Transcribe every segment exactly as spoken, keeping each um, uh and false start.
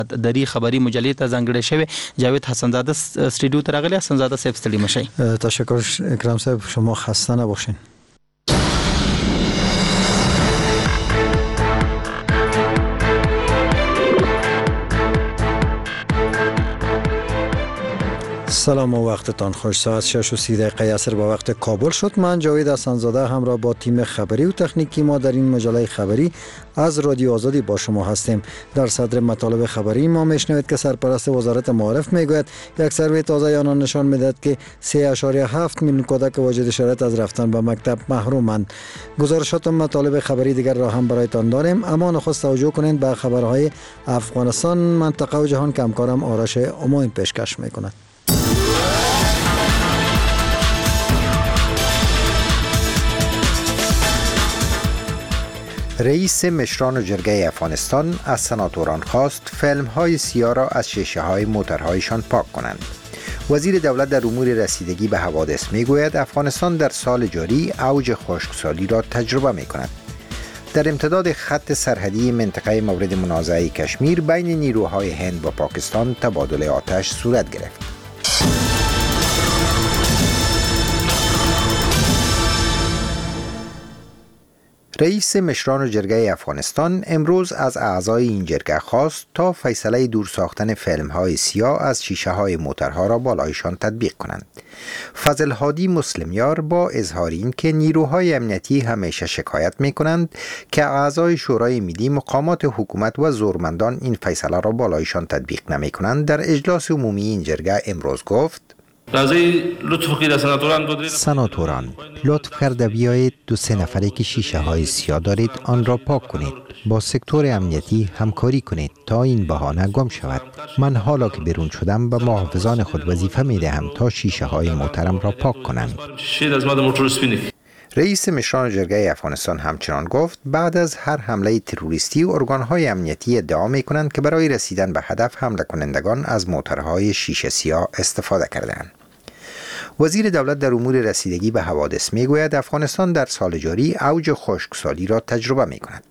دری خبری مجلې ته ځانګړې شوی. جاوید حسن زاده استودیو ته راغلی. حسن زاده صاحب ستړي مشئ. تشکر اکرام صاحب، شما خسته نباشین. سلام و وقتتان خوش. ساعت شش و سی دقیقه عصر با وقت کابل شد. من جاوید حسن زاده همراه با تیم خبری و تکنیکی ما در این مجله خبری از رادیو آزادی با شما هستیم. در صدر مطالب خبری ما میشنوید که سرپرست وزارت معارف میگوید یک سروی تازه آنان نشان میدهد که سه اشاریه هفت میلیون کودک واجد شرایط از رفتن به مکتب محرومند. گزارشات و مطالب خبری دیگر را هم برایتان داریم، اما نخست توجه کنید به خبرهای افغانستان، منطقه و جهان که همکارم آرش اماین پیشکش میکند. رئیس مشران جرگه افغانستان از سناتوران خواست فیلم‌های سیاه را از شیشه‌های موترهایشان پاک کنند. وزیر دولت در امور رسیدگی به حوادث میگوید افغانستان در سال جاری اوج خشکسالی را تجربه می‌کند. در امتداد خط سرحدی منطقه مورد منازعه کشمیر بین نیروهای هند و پاکستان تبادل آتش صورت گرفت. رئیس مشران جرگه افغانستان امروز از اعضای این جرگه خواست تا فیصله دور ساختن فیلم‌های سیاه از شیشه‌های موترها را بالایشان تطبیق کنند. فضل هادی مسلمیار با اظهار این که نیروهای امنیتی همیشه شکایت می‌کنند که اعضای شورای ملی، مقامات حکومت و زورمندان این فیصله را بالایشان تطبیق نمی‌کنند، در اجلاس عمومی این جرگه امروز گفت: سناتوران لطف کرده بیایید دو سه نفره که شیشه های سیاه دارید آن را پاک کنید. با سکتور امنیتی همکاری کنید تا این بهانه گم شود. من حالا که بیرون شدم به محافظان خود وظیفه می دهم تا شیشه های محترم را پاک کنند. رئیس مشران جرگه افغانستان همچنان گفت بعد از هر حمله تروریستی ارگانهای امنیتی ادعا می کنند که برای رسیدن به هدف حمله کنندگان از موترهای شیشه سیاه استفاده کردند. وزیر دولت در امور رسیدگی به حوادث می گوید افغانستان در سال جاری اوج خشکسالی را تجربه می کند.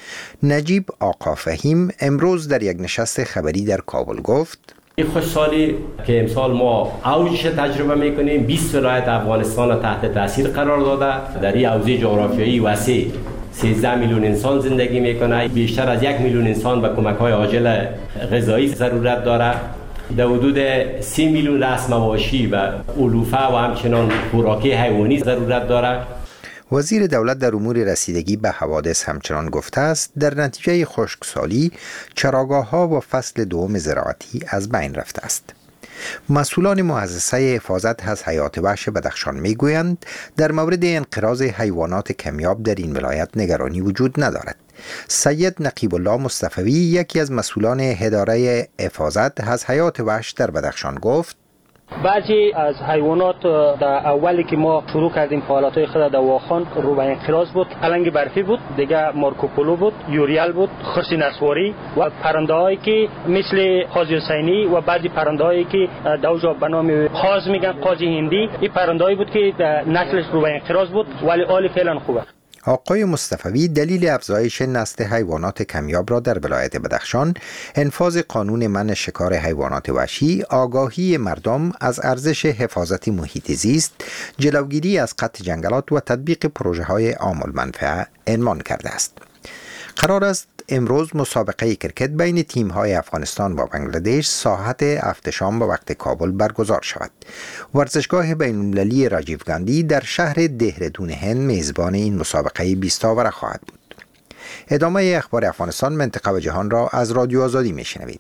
نجیب آقا فهیم امروز در یک نشست خبری در کابل گفت: این خشکسالی که امسال ما اوجش تجربه میکنیم، بیست ولایت افغانستان را تحت تاثیر قرار داده. در این حوزه جغرافیایی وسیع سیزده میلیون انسان زندگی میکنه. بیشتر از یک میلیون انسان به کمک‌های عاجل غذایی ضرورت داره. در حدود سی میلیون رأس مواشی و علوفه و همچنان خوراکی حیوانی ضرورت داره. وزیر دولت در امور رسیدگی به حوادث همچنان گفته است در نتیجه خشکسالی چراگاه‌ها و فصل دوم زراعتی از بین رفته است. مسئولان مؤسسه حفاظت از حیات وحش بدخشان میگویند در مورد انقراض حیوانات کمیاب در این ولایت نگرانی وجود ندارد. سید نقیب الله مصطفی یکی از مسئولان اداره حفاظت از حیات وحش در بدخشان گفت: بعضی از حیوانات در اولی که ما شروع کردیم فعالیت‌های خود در واخان رو به انقراض بود. پلنگ برفی بود، دیگه مارکوپولو بود، یوریال بود، خرس نسواری و پرنده‌هایی که مثل قاضی حسینی و بعضی پرنده‌هایی که در اونجا به نام قاز میگن، قاضی هندی. این پرنده‌ای بود که نسلش رو به انقراض بود ولی حال فعلا خوبه. آقای مصطفی دلیل افزایش نسل حیوانات کمیاب را در ولایت بدخشان انفاذ قانون منع شکار حیوانات وحشی، آگاهی مردم از ارزش حفاظت محیط زیست، جلوگیری از قطع جنگلات و تطبیق پروژه های عام المنفعه عنوان کرده است. قرار است امروز مسابقه کرکت بین تیم‌های افغانستان و بنگلادش ساعت هفت شام به وقت کابل برگزار شود. ورزشگاه بین‌المللی راجیو گاندی در شهر دهرادون هند میزبان این مسابقه بیست آوره خواهد بود. ادامه اخبار افغانستان، منطقه و جهان را از رادیو آزادی میشنوید.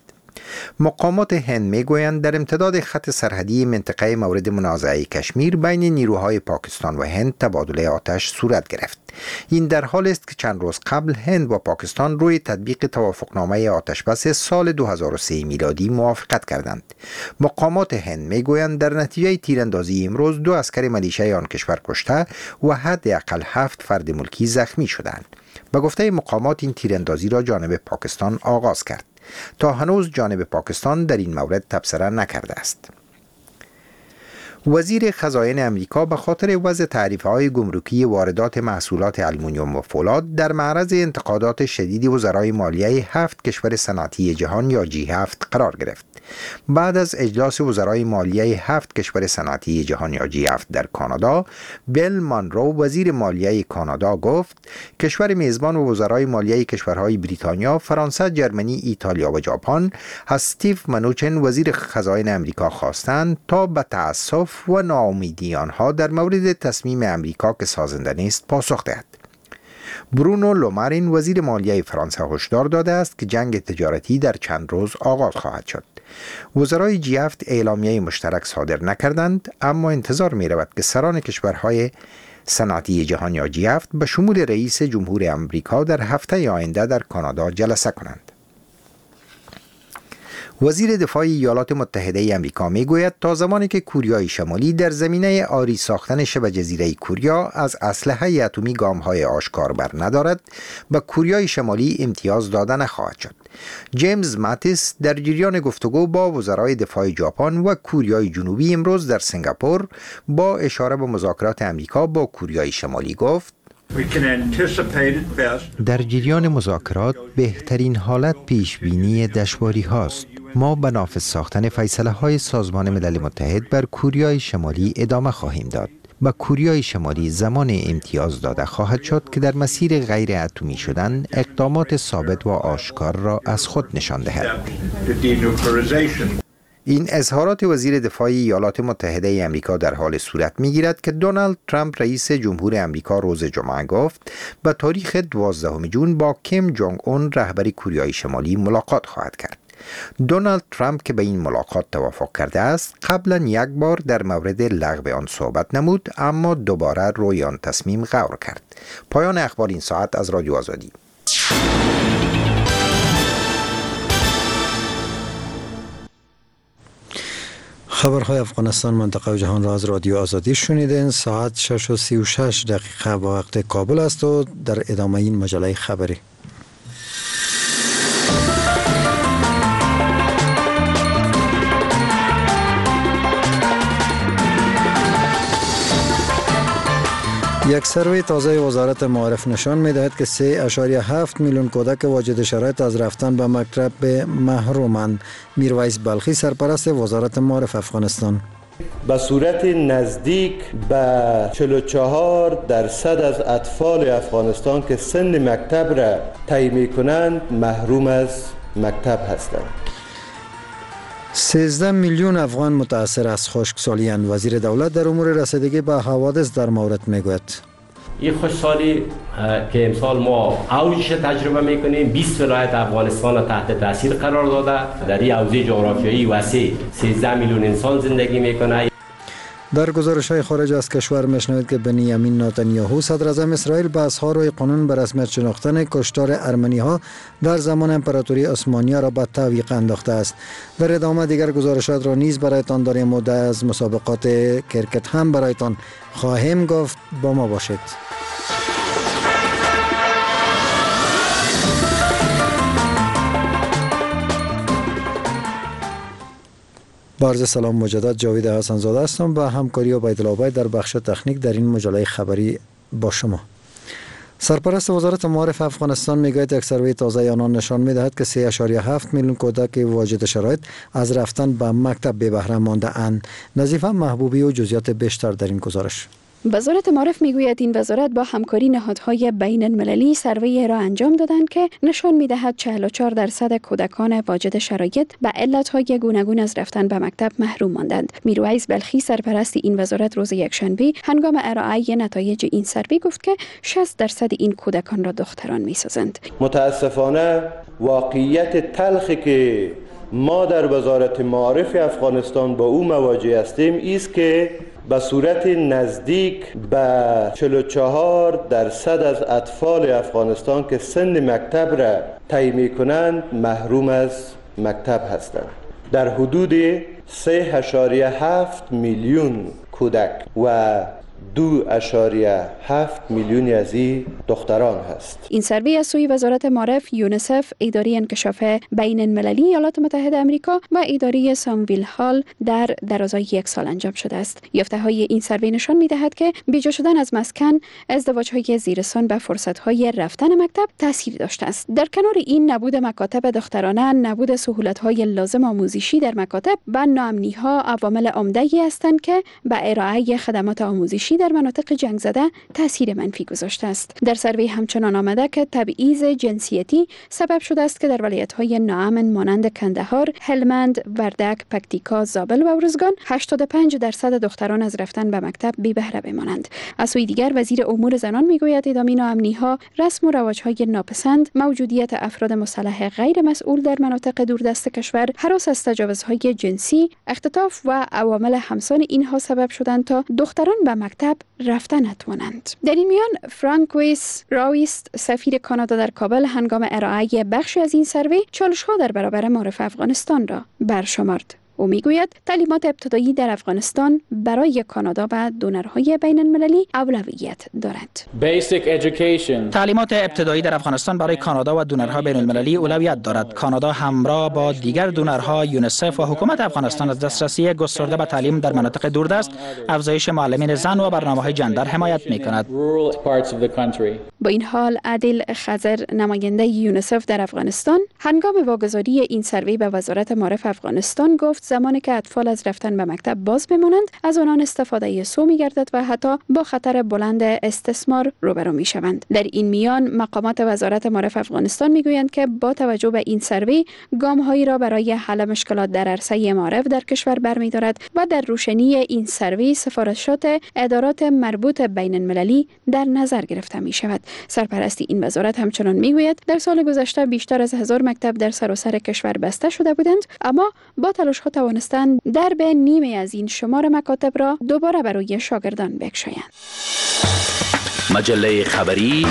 مقامات هند میگویند در امتداد خط سرحدی منطقه مورد منازعه کشمیر بین نیروهای پاکستان و هند تبادل آتش صورت گرفت. این در حال است که چند روز قبل هند و پاکستان روی تطبیق توافقنامه آتشبس سال دو هزار و سه میلادی موافقت کردند. مقامات هند میگویند در نتیجه تیراندازی امروز دو عسکر ملیشه آن کشور کشته و حداقل هفت فرد ملکی زخمی شدند. به گفته مقامات این تیراندازی را جانب پاکستان آغاز کرد. تا هنوز جانب پاکستان در این مورد تبصره نکرده است. وزیر خزاین امریکا به خاطر وضع تعرفه‌های گمرکی واردات محصولات آلومینیوم و فولاد در معرض انتقادات شدید وزرای مالیه هفت کشور صنعتی جهان یا جی هفت قرار گرفت. بعد از اجلاس وزرای مالیه هفت کشور صنعتی جهان یا جی هفت در کانادا، بیل مانرو وزیر مالیه کانادا گفت کشور میزبان و وزرای مالیه کشورهای بریتانیا، فرانسه، جرمنی، ایتالیا و ژاپن از استیو منوچن وزیر خزاین امریکا خواستند تا به تأسف و ناامیدی آنها در مورد تصمیم امریکا که سازنده نیست پاسخ دهد. برونو لومارین وزیر مالیه فرانسه هشدار داده است که جنگ تجارتی در چند روز آغاز خواهد شد. وزرای جی هفت اعلامیه مشترک صادر نکردند، اما انتظار می رود که سران کشورهای صنعتی جهان یا جی هفت به شمول رئیس جمهور امریکا در هفته آینده در کانادا جلسه کنند. وزیر دفاع ایالات متحده امریکا می گوید تا زمانی که کوریای شمالی در زمینه آری ساختن شبه جزیره کوریا از اسلحه اتمی گام‌های آشکار بر ندارد، به کوریای شمالی امتیاز داده نخواهد شد. جیمز ماتیس در جریان گفتگو با وزرای دفاع ژاپن و کوریای جنوبی امروز در سنگاپور با اشاره به مذاکرات امریکا با کوریای شمالی گفت: در جریان مذاکرات بهترین حالت پیشبینی دشواری هاست. ما به نافذ ساختن فیصله های سازمان ملل متحد بر کوریای شمالی ادامه خواهیم داد. به کوریای شمالی زمان امتیاز داده خواهد شد که در مسیر غیر اتمی شدن اقدامات ثابت و آشکار را از خود نشان دهد. این اظهارات وزیر دفاع ایالات متحده امریکا در حال صورت می‌گیرد که دونالد ترامپ رئیس جمهور امریکا روز جمعه گفت به تاریخ دوازدهم ژوئن با کیم جونگ اون رهبر کوریای شمالی ملاقات خواهد کرد. دونالد ترامپ که به این ملاقات توافق کرده است، قبلا یک بار در مورد لغو آن صحبت نمود، اما دوباره روی آن تصمیم غور کرد. پایان اخبار این ساعت از رادیو آزادی. خبرهای افغانستان، منطقه و جهان را از رادیو آزادی شنیدین. ساعت شش و سی و شش دقیقه با وقت کابل است و در ادامه این مجله خبری. یک سروی تازه وزارت معارف نشان می‌دهد که سه اشاریه هفت میلیون کودک واجد شرایط از رفتن به مکتب محرومند. میرویس بلخی، سرپرست وزارت معارف افغانستان: به صورت نزدیک به چهل و چهار درصد از اطفال افغانستان که سن مکتب را طی می‌کنند محروم از مکتب هستند. سیزده میلیون افغان متاثر از خشکسالی اند. وزیر دولت در امور رسیدگی به حوادث در مورد میگوید: این خشکسالی که امسال ما اوجش تجربه میکنیم، بیست ولایت افغانستان تحت تاثیر قرار داده. در این حوزه جغرافیایی وسیع سیزده میلیون انسان زندگی میکنه. در گزارش‌های خارج از کشور میشنوید که بنیامین نتانیاهو صدر اعظم اسرائیل به اظهار قانون به رسمیت شناختن کشتار ارمنی‌ها در زمان امپراتوری عثمانی را به تعویق انداخته است. در ادامه دیگر گزارشات را نیز برایتان داریم و از مسابقات کرکت هم برایتان خواهیم گفت. با ما باشید. با عرض سلام مجدد، جاوید حسن زاده هستم با همکاری عبیدالله عبید در بخش تکنیک در این مجله خبری با شما. سرپرست وزارت معارف افغانستان میگوید یک سروی تازه آنان نشان میدهد که سه و هفت میلیون کودک واجد شرایط از رفتن به مکتب بی بهره مانده اند. نظیفه محبوبی و جزئیات بیشتر در این گزارش. وزارت معارف میگوید این وزارت با همکاری نهادهای بین المللی سروی را انجام دادند که نشان میدهد چهل و چهار درصد کودکان واجد شرایط به علتهای گوناگون از رفتن به مکتب محروم ماندند. میرویس بلخی، سرپرست این وزارت، روز یکشنبه هنگام ارائه نتایج این سروی گفت که شصت درصد این کودکان را دختران میسازند. متاسفانه واقعیت تلخی که ما در وزارت معارف افغانستان با او مواجه هستیم است که به صورت نزدیک به چهل و چهار درصد از اطفال افغانستان که سن مکتب را طی می‌کنند محروم از مکتب هستند. در حدود سه و هفت میلیون کودک و دو اشاریه هفت میلیون از این دختران هست. این سروی از سوی وزارت معارف، یونیسف، اداره انکشاف بین المللی ایالات متحده آمریکا و اداره سامویل هال در درازای یک سال انجام شده است. یافته های این سروی نشان می دهد که بیجا شدن از مسکن، ازدواج های زیرسان و فرصت های رفتن مکتب تاثیر داشته است. در کنار این، نبود مکاتب دخترانه، نبود سهولت های لازم آموزشی در مکاتب و ناامنی ها عوامل عمده‌ای هستند که به ارائه خدمات آموزشی در مناطق جنگ زده تاثیر منفی گذاشته است. در سروی همچنان آمده که تبعیض جنسیتی سبب شده است که در ولایت‌های ناامن مانند کندهار، هلمند، وردک، پکتیکا، زابل و ارزگان هشتاد و پنج درصد دختران از رفتن به مکتب بی بهره بمانند. از سوی دیگر، وزیر امور زنان میگوید ادامه ناامنی‌ها، رسم و رواج‌های ناپسند، موجودیت افراد مسلح غیر مسئول در مناطق دوردست کشور، هراس از تجاوزهای جنسی، اختطاف و عوامل همسان اینها سبب شدند تا دختران به مکتب رفتن نتوانند. در این میان، فرانکویس راویست، سفیر کانادا در کابل، هنگام ارائه بخشی از این سروی چالش‌ها در برابر معارف افغانستان را برشمرد. او میگوید تعلیمات ابتدایی در افغانستان برای کانادا و دونرهای بین المللی اولویت دارد. تعلیمات ابتدایی در افغانستان برای کانادا و دونرهای بین المللی اولویت دارد. کانادا همراه با دیگر دونرها، یونیسف و حکومت افغانستان از دسترسی گسترده به تعلیم در مناطق دوردست، افزایش معلمین زن و برنامه‌های جندر حمایت می‌کند. با این حال، عادل خضر، نماینده یونیسف در افغانستان، هنگام واگذاری این سروی به وزارت معارف افغانستان گفت زمانی که اطفال از رفتن به مکتب باز بمانند، از آنان استفاده سو می‌گردد و حتی با خطر بلند استثمار روبرو می‌شوند. در این میان، مقامات وزارت معارف افغانستان می‌گویند که با توجه به این سروی، گام‌هایی را برای حل مشکلات در عرصه معارف در کشور برمی‌دارد و در روشنی این سروی سفارشات ادارات مربوط بین المللی در نظر گرفته می‌شود. سرپرستی این وزارت همچنان می‌گوید در سال گذشته بیشتر از هزار مکتب در سراسر کشور بسته شده بودند، اما با تلاش‌ها توانستند درب نیمه از این شمار مکاتب را دوباره برای شاگردان بگشایند. مجله خبری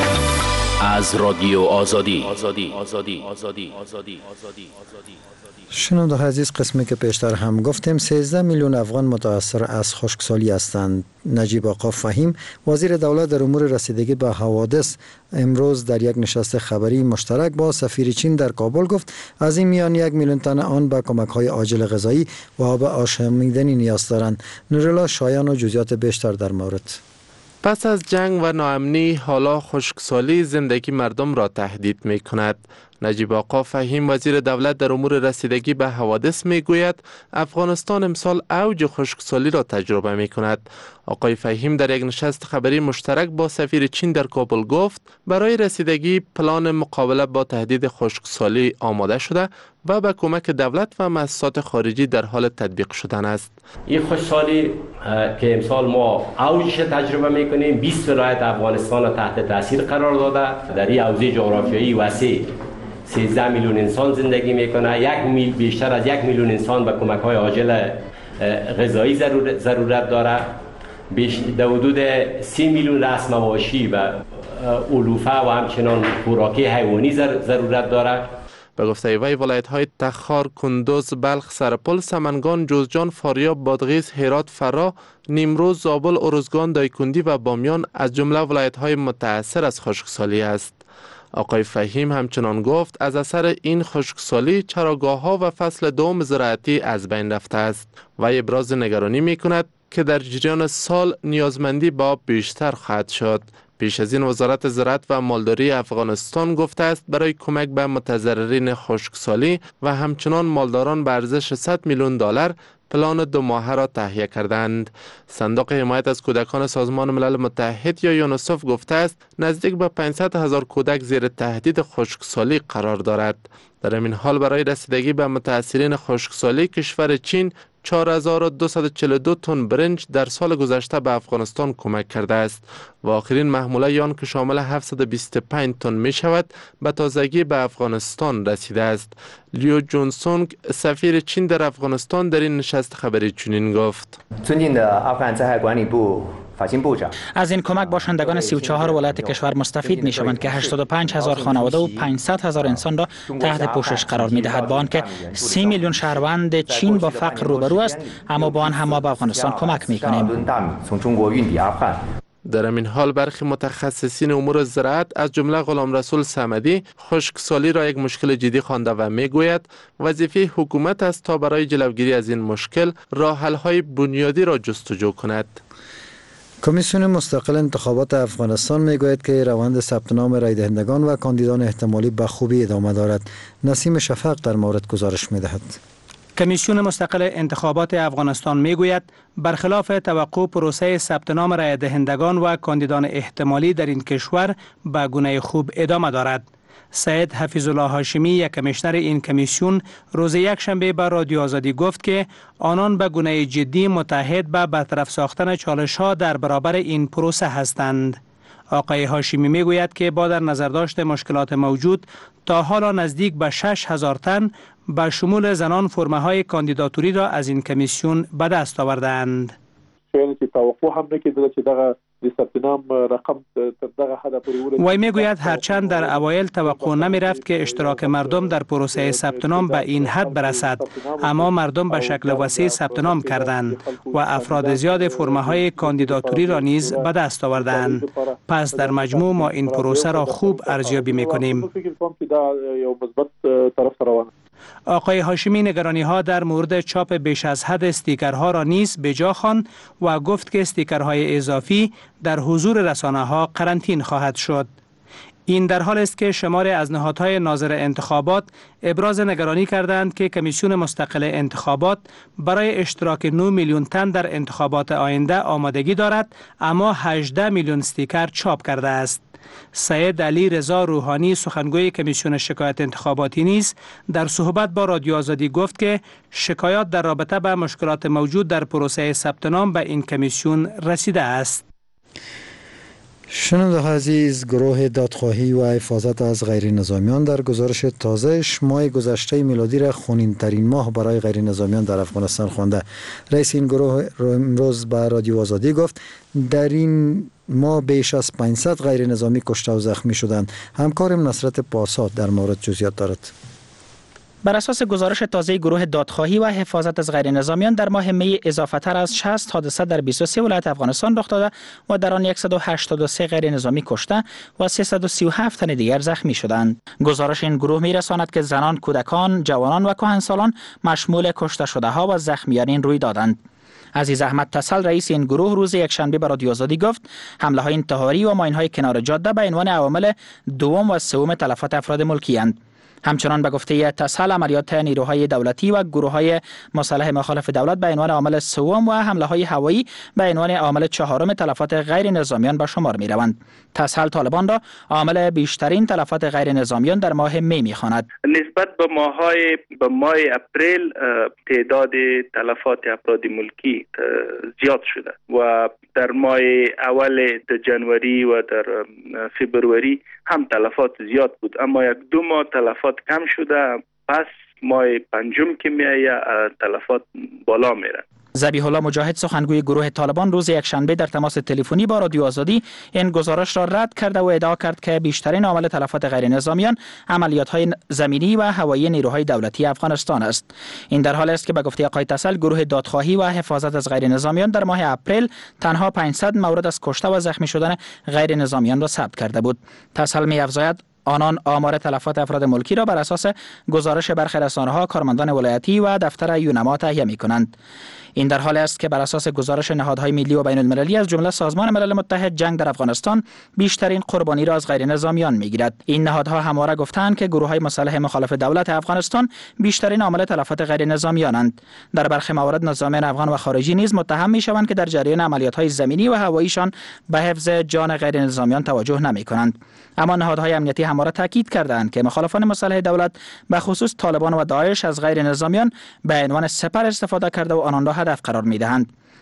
از رادیو آزادی. آزادی آزادی آزادی آزادی آزادی شنونده عزیز، قسمی که پیشتر هم گفتیم سیزده میلیون افغان متاثر از خشکسالی هستند. نجیب آقا فهیم، وزیر دولت در امور رسیدگی به حوادث، امروز در یک نشست خبری مشترک با سفیر چین در کابل گفت از این میان یک میلیون تن آن به کمک‌های عاجل غذایی و آب آشامیدنی نیاز دارند. نورالله شایان و جزئیات بیشتر در مورد. پس از جنگ و ناامنی، حالا خشکسالی زندگی مردم را تهدید می کند. نجیب آقا فهیم، وزیر دولت در امور رسیدگی به حوادث می گوید افغانستان امسال اوج خشکسالی را تجربه می کند. آقای فهیم در یک نشست خبری مشترک با سفیر چین در کابل گفت برای رسیدگی پلان مقابله با تهدید خشکسالی آماده شده و به کمک دولت و مؤسسات خارجی در حال تطبیق شدن است. این خشکسالی که امسال ما اوجش تجربه می کنیم، بیست ولایت افغانستان را تحت تاثیر قرار داده. در این حوزه جغرافیایی وسیع سیزده میلیون انسان زندگی میکنه. یک میل بیشتر از یک میلیون انسان به کمک های عاجل غذایی ضرورت داره. بیش در حدود سی میلیون رأس مواشی و علوفه و همچنان خوراکی حیوانی ضرورت داره. به گفته وی، ولایت های تخار، کندوز، بلخ، سرپل، سمنگان، جوزجان، فاریاب، بادغیس، هرات، فرا، نیمروز، زابل، ارزگان، دایکندی و بامیان از جمله ولایت های متأثر از خشکسالی است. آقای فهیم همچنان گفت از اثر این خشکسالی چراگاه‌ها و فصل دوم زراعتی از بین رفته است و ابراز نگرانی می کند که در جریان سال نیازمندی به آب بیشتر خواهد شد. پیش از این وزارت زراعت و مالداری افغانستان گفته است برای کمک به متضررین خشکسالی و همچنان مالداران به ارزش صد میلیون دلار پلان دو ماهه را تهیه کردند. صندوق حمایت از کودکان سازمان ملل متحد یا یونیسف گفته است نزدیک به پانصد هزار کودک زیر تهدید خشکسالی قرار دارد. در این حال برای رسیدگی به متاثرین خشکسالی، کشور چین چهار هزار و دویست و چهل و دو تن برنج در سال گذشته به افغانستان کمک کرده است. و آخرین محموله آن که شامل هفتصد و بیست و پنج تن می شود به تازگی به افغانستان رسیده است. لیو جونسونگ سفیر چین در افغانستان در این نشست خبری چنین گفت: از این کمک باشندگان سی و چهار ولایت کشور مستفید می شوند که هشتاد و پنج هزار خانواده و پانصد هزار انسان را تحت پوشش قرار می دهد. با آنکه سی میلیون شهروند چین با فقر روبرو است، اما با آن هم ما به افغانستان کمک می کنیم. در این حال برخی متخصصین امور زراعت از جمله غلام رسول صمدی خشکسالی را یک مشکل جدی خوانده و میگوید وظیفه حکومت است تا برای جلوگیری از این مشکل راه حل های بنیادی را جستجو کند. کمیسیون مستقل انتخابات افغانستان میگوید که روند ثبت نام رای دهندگان و کاندیدان احتمالی به خوبی ادامه دارد. نسیم شفق در مورد گزارش میدهد. کمیسیون مستقل انتخابات افغانستان میگوید برخلاف توقع پروسه ثبت نام رای دهندگان و کاندیدان احتمالی در این کشور به گونه خوب ادامه دارد. سید حفیظ الله هاشمی، یک کمیشنر این کمیسیون، روز یک شنبه به رادیو آزادی گفت که آنان به گونه جدی متحد به برطرف ساختن چالش‌ها در برابر این پروسه هستند. آقای هاشمی میگوید که با در نظر داشت مشکلات موجود تا حالا نزدیک به شش هزار تن به شمول زنان فرمه های کاندیداتوری را از این کمیسیون به دست آوردند. وی میگوید هرچند در اوایل توقع نمی رفت که اشتراک مردم در پروسه ثبت نام به این حد برسد، اما مردم به شکل وسیع ثبت نام کردند و افراد زیاد فرمه های کاندیداتوری را نیز به دست آوردند. پس در مجموع ما این پروسه را خوب ارزیابی میکنیم. آقای هاشمی نگرانی ها در مورد چاپ بیش از حد استیکرها را نیز به جا خواند و گفت که استیکرهای اضافی در حضور رسانه ها قرنطین خواهد شد. این در حال است که شماری از نهادهای ناظر انتخابات ابراز نگرانی کردند که کمیسیون مستقل انتخابات برای اشتراک نه میلیون تن در انتخابات آینده آمادگی دارد، اما هجده میلیون استیکر چاپ کرده است. سید علی رضا روحانی، سخنگوی کمیسیون شکایت انتخاباتی، نیز در صحبت با رادیو آزادی گفت که شکایات در رابطه با مشکلات موجود در پروسه ثبت نام به این کمیسیون رسیده است. شنونده عزیز، گروه دادخواهی و حفاظت از غیر نظامیان در گزارش تازه‌اش ماه گذشته میلادی را خونین ترین ماه برای غیر نظامیان در افغانستان خوانده. رئیس این گروه امروز به رادیو آزادی گفت در این ما بیش از پانصد غیر نظامی کشته و زخمی شدند. همکارم نصرت پاساد در مورد جزئیات دارد. بر اساس گزارش تازه گروه دادخواهی و حفاظت از غیر نظامیان در ماه می اضافه تر از شصت حادثه در بیست و سه ولایت افغانستان رخ داده و در آن صد و هشتاد و سه غیر نظامی کشته و سیصد و سی و هفت تن دیگر زخمی شدند. گزارش این گروه می رساند که زنان، کودکان، جوانان و کهنسالان مشمول کشته شده ها و زخمیان این روی دادند. عزیز احمد تسل، رئیس این گروه، روز یکشنبه به رادیو آزادی گفت حمله های انتحاری و ماین های کنار جاده به عنوان عوامل دوم و سوم تلفات افراد ملکی اند. همچنان به گفته تسل عملیات نیروهای دولتی و گروه‌های مسلح مخالف دولت به عنوان عامل سوم و حمله‌های هوایی به عنوان عامل چهارم تلفات غیر نظامیان به شمار می‌روند. تسل طالبان را عامل بیشترین تلفات غیر نظامیان در ماه می می‌خواند. نسبت به ماه‌های به ماه اپریل تعداد تلفات افراد ملکی زیاد شده و در ماه اول جنوری و در فبروری هم تلفات زیاد بود، اما یک دو ماه تلفات کم شده. پس ماه پنجم که میایه تلفات بالا میره. ذبیح الله مجاهد، سخنگوی گروه طالبان، روز یکشنبه در تماس تلفنی با رادیو آزادی این گزارش را رد کرده و ادعا کرد که بیشترین عامل تلفات غیر نظامیان عملیات‌های زمینی و هوایی نیروهای دولتی افغانستان است. این در حال است که به گفته آقای تسل گروه دادخواهی و حفاظت از غیر نظامیان در ماه اپریل تنها پانصد مورد از کشته و زخمی شدن غیر نظامیان را ثبت کرده بود. تسل می‌افزاید آنان آمار تلفات افراد ملکی را بر اساس گزارش برخی رسانه‌ها، کارمندان ولایتی و دفتر یونما تهیه می‌کنند. این در حال است که بر اساس گزارش نهادهای ملی و بین المللی از جمله سازمان ملل متحد، جنگ در افغانستان بیشترین قربانی را از غیر نظامیان می‌گیرد. این نهادها همواره گفتند که گروه‌های مسلح مخالف دولت افغانستان بیشترین عامل تلفات غیر نظامیانند. در برخی موارد نظامیان افغان و خارجی نیز متهم می‌شوند که در جریان عملیات‌های زمینی و هواییشان به حفظ جان غیر نظامیان توجه نمی‌کنند. اما نهادهای امنیتی همواره تاکید کردند که مخالفان مسلح دولت به خصوص طالبان و داعش از غیر نظامیان به عنوان سپر استفاده کرده و آنان را هدف قرار می‌دهند.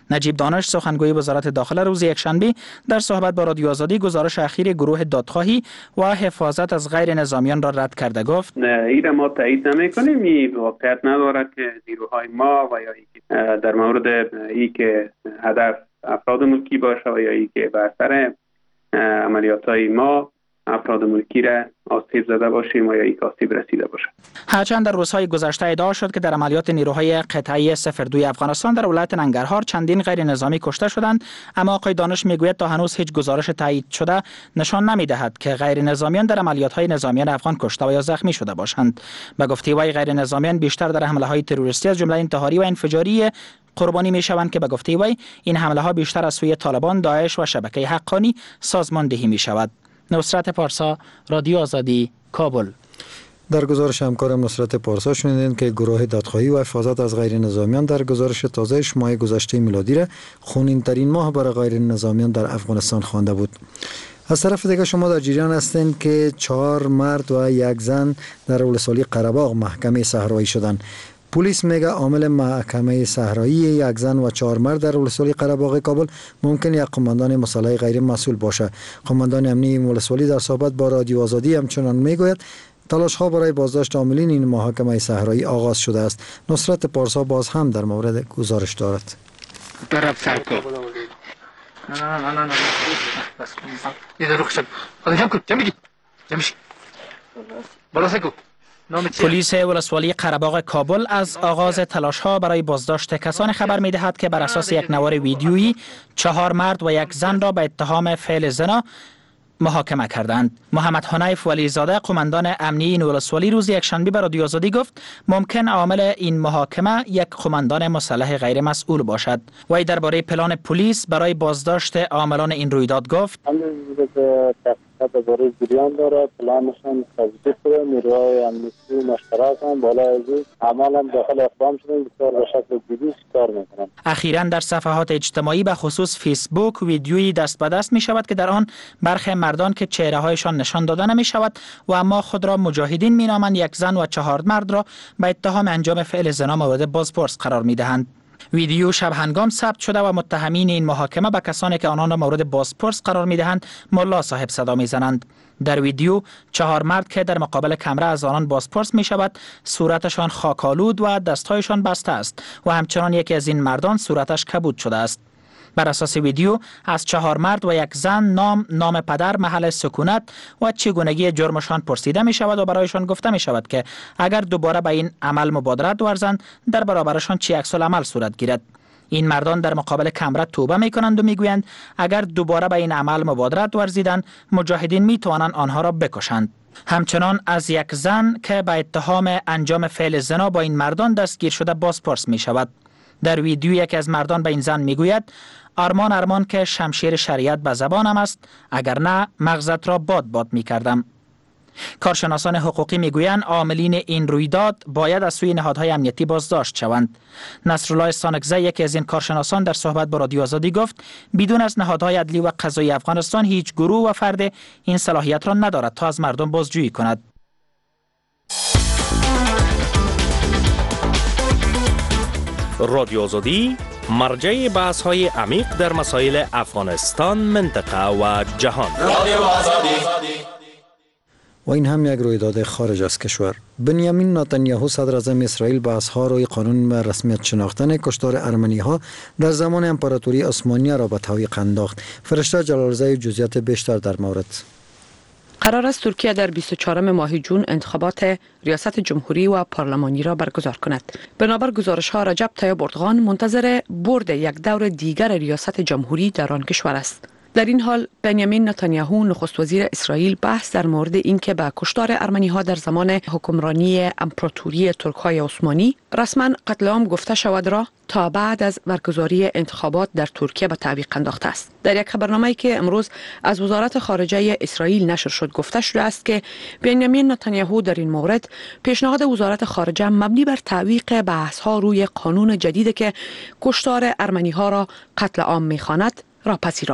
نجیب دانش سخنگوی وزارت داخله روز یکشنبه در صحبت با رادیو آزادی گزارش اخیر گروه دادخواهی و حفاظت از غیر نظامیان را رد کرده گفت این ما تایید نمی‌کنیم. این واقعیت ندارد که نیروهای ما و یا در مورد ای که هدف افراد ملکی باشه و یا ای که بر سر عملیات‌های ما افراد ملکی را آسیب زده باشیم و یا ای آسیب رسیده باشه. هرچند در روزهای گذشته ادعا شد که در عملیات نیروهای قطعه صفر دو افغانستان در ولایت ننگرهار چندین غیر نظامی کشته شدند، اما آقای دانش میگوید تا هنوز هیچ گزارش تایید شده نشان نمیدهد که غیر نظامیان در عملیات‌های نظامیان افغان کشته و یا زخمی شده باشند. به گفته وی غیر نظامیان بیشتر در حمله‌های تروریستی از جمله انتحاری و انفجاری قربانی می شوند که به گفته وی این حمله ها بیشتر از سوی طالبان، داعش و شبکه حقانی سازماندهی می شود. نصرت پارسا، رادیو آزادی، کابل. در گزارش همکارم نصرت پارسا شنیدین که گروه دادخواهی و حفاظت از غیر نظامیان در گزارش تازه‌اش ماه گذشته میلادی را خونین ترین ماه برای غیر نظامیان در افغانستان خوانده بود. از طرف دیگه شما در جریان هستین که چهار مرد و یک زن در ولسوالی قره‌باغ محکمه صحرایی شدند. پلیس میگه عامل محکمه صحرایی یک زن و چهار مرد در ولسوالی قره‌باغ کابل ممکن یک قماندان مسلح غیر مسئول باشه. قماندان امنی ولسوالی در صحبت با رادیو آزادی همچنان میگوید تلاش ها برای بازداشت عاملین این محاکمه صحرایی آغاز شده است. نصرت پارسا باز هم در مورد گزارش دارد. براب سرکو نه نه نه نه نه بس یه دروغ شد. جمع کن جمع کی جمع شی بالا سکو. پلیس ولسوالی قره‌باغ کابل از آغاز تلاش‌ها برای بازداشت کسانی خبر می‌دهد که بر اساس یک نوار ویدیویی چهار مرد و یک زن را به اتهام فعل زنا محاکمه کردند. محمد حنیف ولیزاده قماندان امنی این ولسوالی روز یکشنبه به رادیو آزادی گفت ممکن عامل این محاکمه یک قماندان مسلح غیر مسئول باشد. وی درباره پلان پلیس برای بازداشت عاملان این رویداد گفت درباره جریان داره، پلانشان تجدید شده، نیروهای امنیتی مشترک هم بالا از این عمل هم داخل اقدام شدن، بسیار به شکل جدی کار میکنن. اخیراً در صفحات اجتماعی به خصوص فیسبوک ویدیویی دست به دست می شود که در آن برخی مردان که چهره هایشان نشان داده نمی شود و اما خود را مجاهدین می نامند یک زن و چهار مرد را به اتهام انجام فعل زنا مورد بازپرس قرار می دهند. ویدیو شب هنگام ثبت شده و متهمین این محاکمه به کسانی که آنان را مورد بازپرس قرار می‌دهند ملا صاحب صدا می‌زنند. در ویدیو چهار مرد که در مقابل کمره از آنان بازپرس می‌شود صورتشان خاک‌آلود و دست‌هایشان بسته است و همچنان یکی از این مردان صورتش کبود شده است. بر اساس ویدیو از چهار مرد و یک زن نام، نام پدر، محل سکونت و چگونگی جرمشان پرسیده می شود و برایشان گفته می شود که اگر دوباره به این عمل مبادرت ورزند در برابرشان چه عکس العمل صورت گیرد. این مردان در مقابل کمره توبه می کنند و می گویند اگر دوباره به این عمل مبادرت ورزیدند مجاهدین می توانند آنها را بکشند. همچنان از یک زن که به اتهام انجام فعل زنا با این مردان دستگیر شده بازپرس می شود. در ویدیو یکی از مردان به این زن میگوید آرمان آرمان که شمشیر شریعت به زبانم است، اگر نه مغزت را باد باد میکردم. کارشناسان حقوقی میگویند عاملین این رویداد باید از سوی نهادهای امنیتی بازداشت شوند. نصرالله سانکزی یکی از این کارشناسان در صحبت با رادیو آزادی گفت بدون از نهادهای عدلی و قضایی افغانستان هیچ گروه و فرد این صلاحیت را ندارد تا از مردم بازجویی کند. رادیو آزادی مرجع بحث های عمیق در مسائل افغانستان، منطقه و جهان. رادیو آزادی. و این هم یک رویداد خارج از کشور. بنیامین نتانیاهو صدر اعظم اسرائیل به اظهار روی قانون رسمیت شناختن کشتار ارمنی ها در زمان امپراتوری عثمانی را به تعویق انداخت. فرشته جلالزاده جزئیات بیشتر در مورد. قرار است ترکیه در بیست و چهارم ماه جون انتخابات ریاست جمهوری و پارلمانی را برگزار کند. بنابر گزارش ها رجب طیب اردوغان منتظر برد یک دور دیگر ریاست جمهوری در آن کشور است. در این حال بنیامین نتانیاهو نخست وزیر اسرائیل بحث در مورد اینکه به کشتار ارمنی ها در زمان حکمرانی امپراتوری ترک های عثمانی رسما قتل عام گفته شود را تا بعد از برگزاری انتخابات در ترکیه به تعویق انداخته است. در یک خبرنامه‌ای که امروز از وزارت خارجه اسرائیل نشر شد گفته شده است که بنیامین نتانیاهو در این مورد پیشنهاد وزارت خارجه مبنی بر تعویق بحث ها روی قانون جدید که کشتار ارمنی ها را قتل عام می‌خواند را پذیرفت.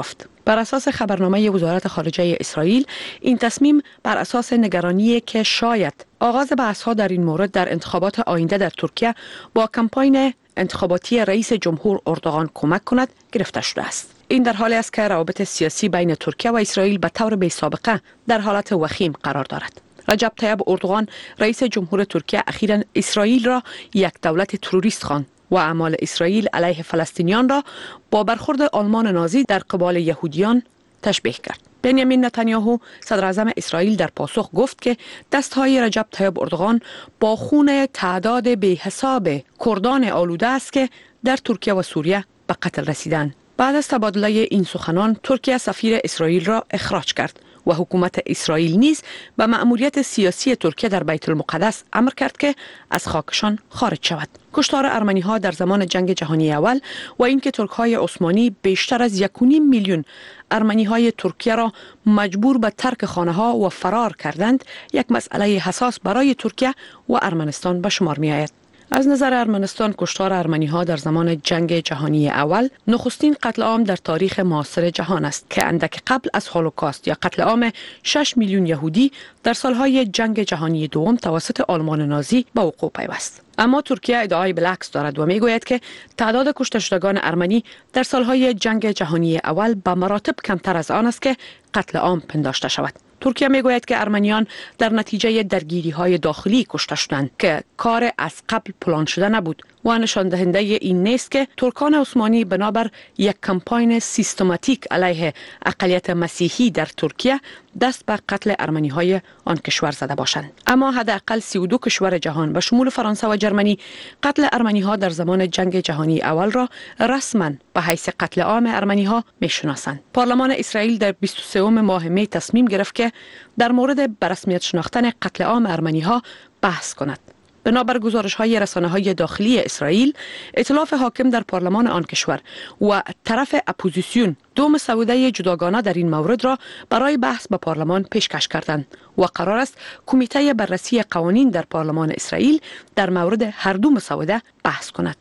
بر اساس خبرنامه وزارت خارجه اسرائیل، این تصمیم بر اساس نگرانی که شاید آغاز بحث‌ها در این مورد در انتخابات آینده در ترکیه با کمپاین انتخاباتی رئیس جمهور اردوغان کمک کند گرفته شده است. این در حالی است که روابط سیاسی بین ترکیه و اسرائیل به طور بی سابقه در حالت وخیم قرار دارد. رجب طیب اردوغان رئیس جمهور ترکیه اخیراً اسرائیل را یک دولت تروریست خواند و اعمال اسرائیل علیه فلسطینیان را با برخورد آلمان نازی در قبال یهودیان تشبیه کرد. بنیامین نتانیاهو صدر اعظم اسرائیل در پاسخ گفت که دستهای رجب طیب اردوغان با خون تعداد بی‌حساب کردان آلوده است که در ترکیه و سوریه به قتل رسیدند. بعد از تبادله این سخنان، ترکیه سفیر اسرائیل را اخراج کرد و حکومت اسرائیل نیز به مأموریت سیاسی ترکیه در بیت المقدس امر کرد که از خاکشان خارج شود. کشتار ارمنی ها در زمان جنگ جهانی اول و اینکه ترک های عثمانی بیشتر از یک و نیم میلیون ارمنی های ترکیه را مجبور به ترک خانه ها و فرار کردند، یک مسئله حساس برای ترکیه و ارمنستان به شمار می آید. از نظر ارمنستان، کشتار ارمنی ها در زمان جنگ جهانی اول نخستین قتل عام در تاریخ معاصر جهان است که اندک قبل از هولوکاست یا قتل عام شش میلیون یهودی در سالهای جنگ جهانی دوم توسط آلمان نازی به وقوع پیوست. اما ترکیه ادعای بالعکس دارد و میگوید که تعداد کشته شدگان ارمنی در سالهای جنگ جهانی اول به مراتب کمتر از آن است که قتل عام پنداشته شود. ترکیه میگوید که ارمنیان در نتیجه درگیری های داخلی کشته شدند که کار از قبل پلان شده نبود و نشان دهنده این نیست که ترکان عثمانی بنابر یک کمپاین سیستماتیک علیه اقلیت مسیحی در ترکیه دست به قتل ارمنی های آن کشور زده باشند. اما حداقل سی و دو کشور جهان به شمول فرانسه و جرمنی قتل ارمنی ها در زمان جنگ جهانی اول را رسما به حیث قتل عام ارمنی ها میشناسند. پارلمان اسرائیل در بیست و سوم ماه می تصمیم گرفت که در مورد به رسمیت شناختن قتل عام ارمنی ها بحث کند. بنابر گزارش های رسانه های داخلی اسرائیل، ائتلاف حاکم در پارلمان آن کشور و طرف اپوزیسیون دو مسوده جداگانه در این مورد را برای بحث به پارلمان پیشکش کردند و قرار است کمیته بررسی قوانین در پارلمان اسرائیل در مورد هر دو مسوده بحث کند.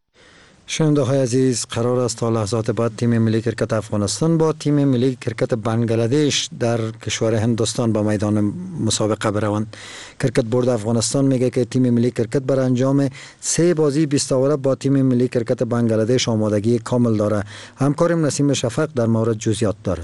شنونده های عزیز، قرار است تا لحظات بعد تیم ملی کرکت افغانستان با تیم ملی کرکت بنگلادش در کشور هندوستان به میدان مسابقه بروند. کرکت بورد افغانستان میگه که تیم ملی کرکت برای انجام سه بازی بیست اوره با تیم ملی کرکت بنگلادش آمادگی کامل داره. همکارم نسیم شفق در مورد جزئیات دارد.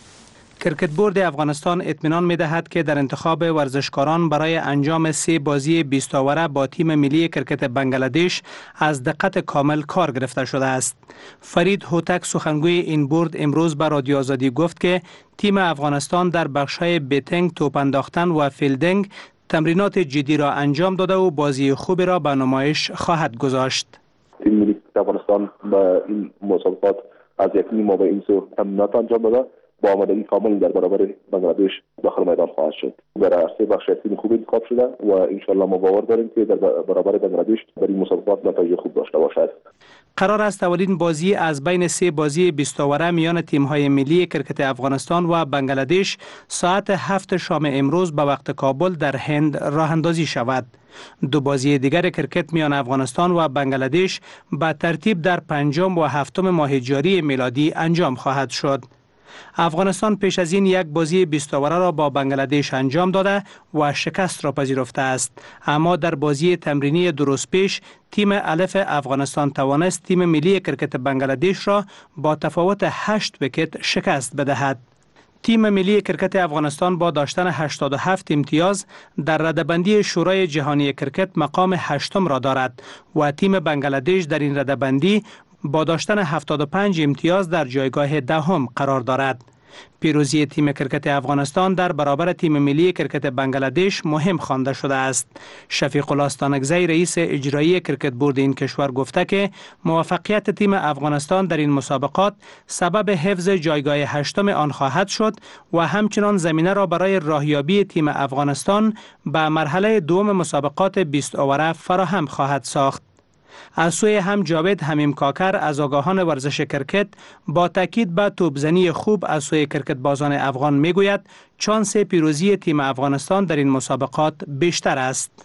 کرکت بورد افغانستان اطمینان می‌دهد که در انتخاب ورزشکاران برای انجام سه بازی بیست اوره با تیم ملی کرکت بنگلادش از دقت کامل کار گرفته شده است. فرید هوتک سخنگوی این بورد امروز به رادیو آزادی گفت که تیم افغانستان در بخش‌های بیتینگ، توپ انداختن و فیلدینگ تمرینات جدی را انجام داده و بازی خوبی را به نمایش خواهد گذاشت. تیم ملی افغانستان به این مسابقات از یک نیم ماه به این سو تمرینات انجام داده. با آمادگی کامل در برابر بنگلادش داخل میدان خواهد شد. در سه بخش تیم خوب انتخاب شده و انشالله ما باور داریم که در برابر بنگلادش در این مسابقات نتایج خوب داشته باشد. قرار است اولین بازی از بین سه بازی بیست اوره میان تیم‌های ملی کرکت افغانستان و بنگلادش ساعت هفت شام امروز به وقت کابل در هند راه اندازی شود. دو بازی دیگر کرکت میان افغانستان و بنگلادش به ترتیب در پنجم و هفتم ماه جاری میلادی انجام خواهد شد. افغانستان پیش از این یک بازی بیست اوره را با بنگلادش انجام داده و شکست را پذیرفته است، اما در بازی تمرینی درست پیش تیم الف افغانستان توانست تیم ملی کرکت بنگلادش را با تفاوت هشت ویکت شکست بدهد. تیم ملی کرکت افغانستان با داشتن هشتاد و هفت امتیاز در رده‌بندی شورای جهانی کرکت مقام هشتم را دارد و تیم بنگلادش در این رده‌بندی با داشتن هفتاد و پنج امتیاز در جایگاه دهم قرار دارد. پیروزی تیم کرکت افغانستان در برابر تیم ملی کرکت بنگلادش مهم خوانده شده است. شفیق الله استانکزی رئیس اجرایی کرکت بورد این کشور گفته که موفقیت تیم افغانستان در این مسابقات سبب حفظ جایگاه هشتم آن خواهد شد و همچنان زمینه را برای راهیابی تیم افغانستان به مرحله دوم مسابقات بیست اوره فراهم خواهد ساخت. از سوی هم جاوید حمیم کاکر از آگاهان ورزش کرکت با تاکید به توپزنی خوب از سوی کرکت بازان افغان میگوید چانس پیروزی تیم افغانستان در این مسابقات بیشتر است.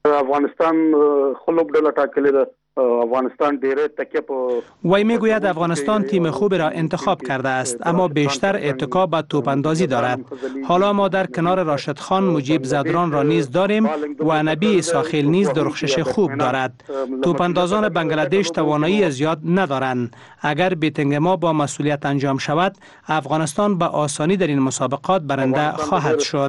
افغانستان خلوب ډله ټاکلې ده. افغانستان ډیره تکیه په وی میگوید افغانستان تیم خوبی را انتخاب کرده است اما بیشتر اتکا به توپ اندازی دارد. حالا ما در کنار راشد خان مجیب زدران را نیز داریم و نبی ساخیل نیز درخشش خوب دارد. توپ اندازان بنگلادش توانایی زیاد ندارند. اگر بیتنگ ما با مسئولیت انجام شود افغانستان به آسانی در این مسابقات برنده خواهد شد.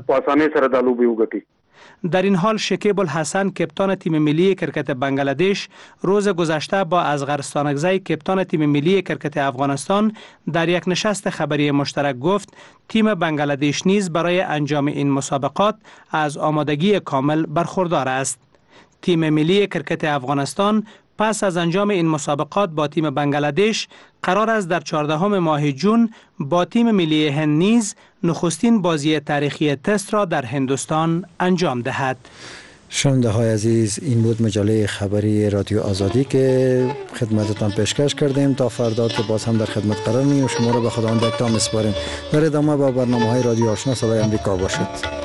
در این حال شکیب الحسن کپتان تیم ملی کرکت بنگلادش روز گذشته با اصغر ستانکزی کپتان تیم ملی کرکت افغانستان در یک نشست خبری مشترک گفت تیم بنگلادش نیز برای انجام این مسابقات از آمادگی کامل برخوردار است. تیم ملی کرکت افغانستان پس از انجام این مسابقات با تیم بنگلادش قرار است در چهاردهم ماه جون با تیم ملی هند نیز نخستین بازی تاریخی تست را در هندوستان انجام دهد. شنونده های عزیز، این بود مجله خبری رادیو آزادی که خدمتتان پیشکش کردیم. تا فردا که باز هم در خدمت قرار می‌گیریم. شما را به خداوند یکتا می‌سپاریم. در ادامه با برنامه‌های رادیو آشنا صدای امریکا باشید.